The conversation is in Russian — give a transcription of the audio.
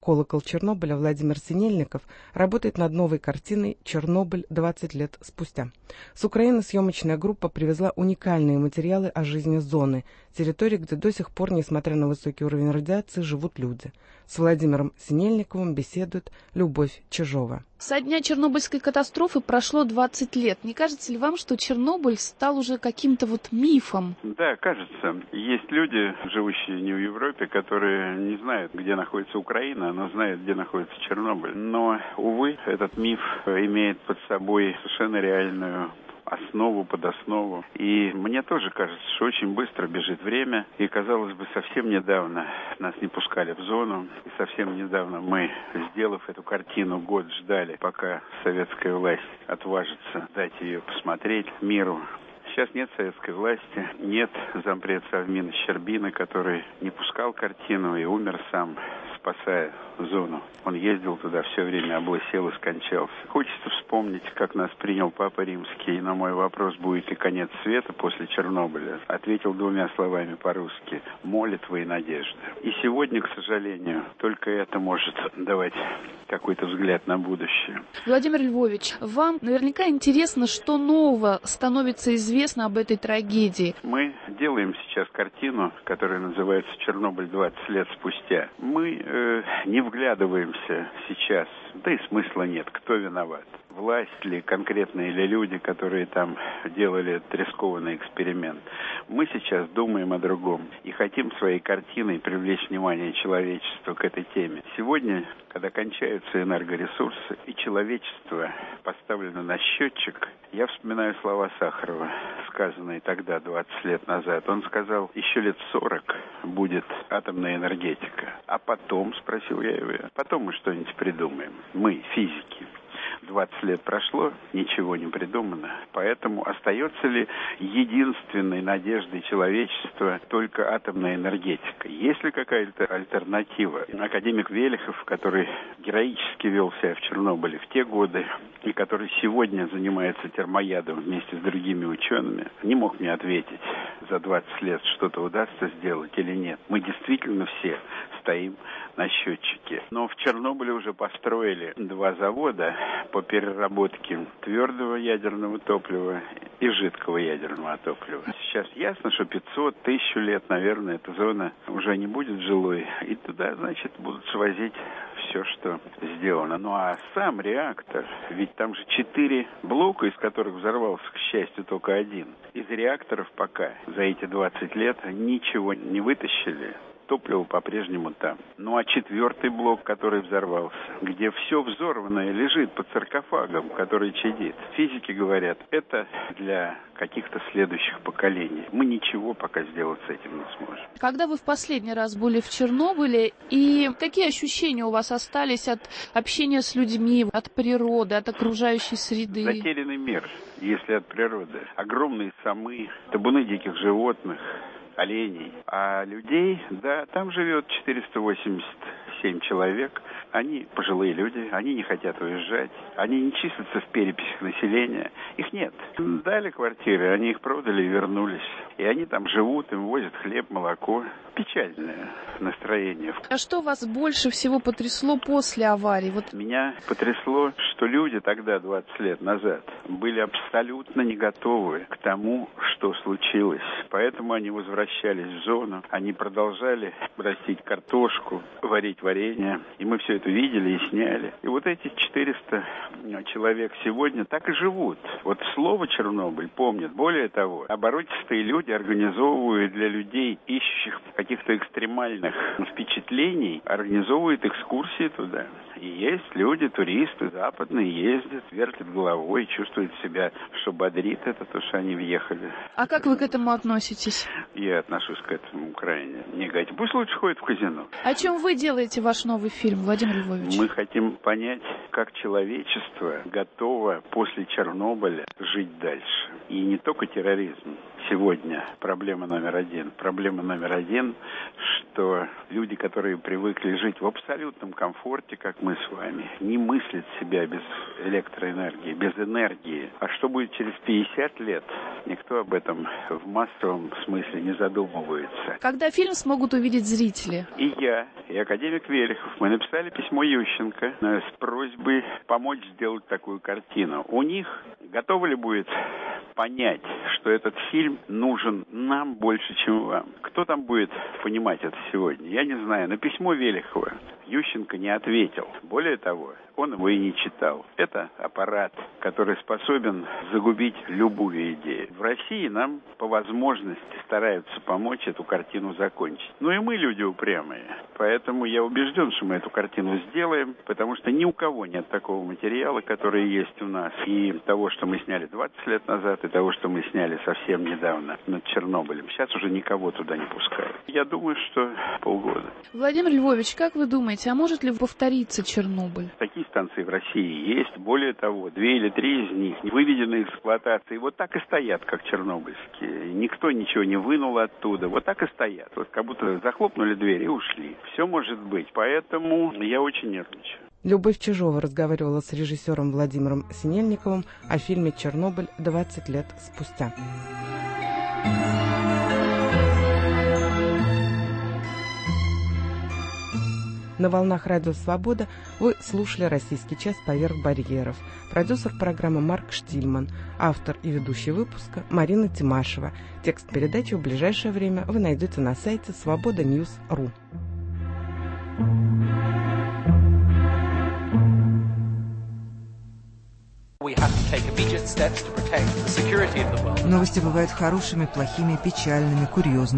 «Колокол Чернобыля» Владимир Синельников работает над новой картиной «Чернобыль 20 лет спустя». С Украины съемочная группа привезла уникальные материалы о жизни зоны, территории, где до сих пор, несмотря на высокий уровень радиации, живут люди. С Владимиром Синельниковым беседует Любовь Чижова. Со дня Чернобыльской катастрофы прошло 20 лет. Не кажется ли вам, что Чернобыль стал уже каким-то мифом? Да, кажется. Есть люди, живущие не в Европе, которые не знают, где находится Украина, но знают, где находится Чернобыль. Но, увы, этот миф имеет под собой совершенно реальную основу, подоснову. И мне тоже кажется, что очень быстро бежит время. И, казалось бы, совсем недавно нас не пускали в зону. И совсем недавно мы, сделав эту картину, год ждали, пока советская власть отважится дать ее посмотреть миру. Сейчас нет советской власти, нет зампред Совмина Щербины, который не пускал картину и умер сам, спасая зону. Он ездил туда все время, облысел и скончался. Хочется вспомнить, как нас принял Папа Римский, и на мой вопрос, будет ли конец света после Чернобыля, ответил двумя словами по-русски: молитва и надежда. И сегодня, к сожалению, только это может давать какой-то взгляд на будущее. Владимир Львович, вам наверняка интересно, что нового становится известно об этой трагедии. Мы делаем сейчас картину, которая называется «Чернобыль 20 лет спустя». Мы не вглядываемся сейчас, да и смысла нет, кто виноват. Власть ли, конкретные ли люди, которые там делали этот рискованный эксперимент. Мы сейчас думаем о другом и хотим своей картиной привлечь внимание человечества к этой теме. Сегодня, когда кончаются энергоресурсы и человечество поставлено на счетчик, я вспоминаю слова Сахарова, сказанные тогда, 20 лет назад. Он сказал, еще лет 40 будет атомная энергетика. А потом, спросил я его, потом мы что-нибудь придумаем. Мы, физики. 20 лет прошло, ничего не придумано. Поэтому остается ли единственной надеждой человечества только атомная энергетика? Есть ли какая-то альтернатива? Академик Велихов, который героически вел себя в Чернобыле в те годы, и который сегодня занимается термоядом вместе с другими учеными, не мог мне ответить, за 20 лет что-то удастся сделать или нет. Мы действительно все стоим на счетчике. Но в Чернобыле уже построили 2 завода по переработке твердого ядерного топлива и жидкого ядерного топлива. Сейчас ясно, что 500, 1000 лет, наверное, эта зона уже не будет жилой. И туда, значит, будут свозить все, что сделано. Ну а сам реактор, ведь там же 4 блока, из которых взорвался, к счастью, только 1. Из реакторов пока за эти 20 лет ничего не вытащили. Топливо по-прежнему там. Ну а 4-й блок, который взорвался, где все взорванное лежит под саркофагом, который чадит. Физики говорят, это для каких-то следующих поколений. Мы ничего пока сделать с этим не сможем. Когда вы в последний раз были в Чернобыле, и какие ощущения у вас остались от общения с людьми, от природы, от окружающей среды? Затерянный мир, если от природы. Огромные самы, табуны диких животных, оленей. А людей, да, там живет 487 человек. Они пожилые люди, они не хотят уезжать, они не числятся в переписях населения. Их нет. Им дали квартиры, они их продали и вернулись. И они там живут, им возят хлеб, молоко. Печальное настроение. А что вас больше всего потрясло после аварии? Меня потрясло, что люди тогда, 20 лет назад, были абсолютно не готовы к тому, что случилось. Поэтому они возвращались в зону, они продолжали растить картошку, варить варенье. И мы все это видели и сняли. И вот эти 400 человек сегодня так и живут. Вот слово «Чернобыль» помнят. Более того, оборотистые люди организовывают для людей, ищущих каких-то экстремальных впечатлений, организовывают экскурсии туда. И есть люди, туристы западные, ездят, вертят головой, чувствуют себя, что бодрит это то, что они въехали. А как вы к этому относитесь? Я отношусь к этому крайне негативно. Пусть лучше ходят в казино. О чем вы делаете ваш новый фильм, Владимир Львович? Мы хотим понять, как человечество готово после Чернобыля жить дальше. И не только терроризм. сегодня проблема номер один. Проблема номер один, что люди, которые привыкли жить в абсолютном комфорте, как мы с вами, не мыслят себя без электроэнергии, без энергии. А что будет через 50 лет? Никто об этом в массовом смысле не задумывается. Когда фильм смогут увидеть зрители? И я, и академик Велихов, мы написали письмо Ющенко с просьбой помочь сделать такую картину. У них готовы ли будет понять, что этот фильм нужен нам больше, чем вам? Кто там будет понимать это сегодня? Я не знаю. На письмо Велихова Ющенко не ответил. Более того, он его и не читал. Это аппарат, который способен загубить любую идею. В России нам по возможности стараются помочь эту картину закончить. Ну и мы люди упрямые. Поэтому я убежден, что мы эту картину сделаем, потому что ни у кого нет такого материала, который есть у нас. И того, что мы сняли 20 лет назад, и того, что мы сняли совсем недавно над Чернобылем. Сейчас уже никого туда не пускают. Я думаю, что полгода. Владимир Львович, как вы думаете, а может ли повториться Чернобыль? Такие станции в России есть. Более того, 2 или 3 из них выведены из эксплуатации. Вот так и стоят, как чернобыльские. Никто ничего не вынул оттуда. Вот так и стоят. Вот как будто захлопнули дверь и ушли. Все может быть. Поэтому я очень нервничаю. Любовь Чижова разговаривала с режиссером Владимиром Синельниковым о фильме «Чернобыль. 20 лет спустя». На волнах Радио Свобода вы слушали «Российский час. Поверх барьеров». Продюсер программы Марк Штильман. Автор и ведущий выпуска Марина Тимашева. Текст передачи в ближайшее время вы найдете на сайте svoboda.news.ru. Новости бывают хорошими, плохими, печальными, курьезными.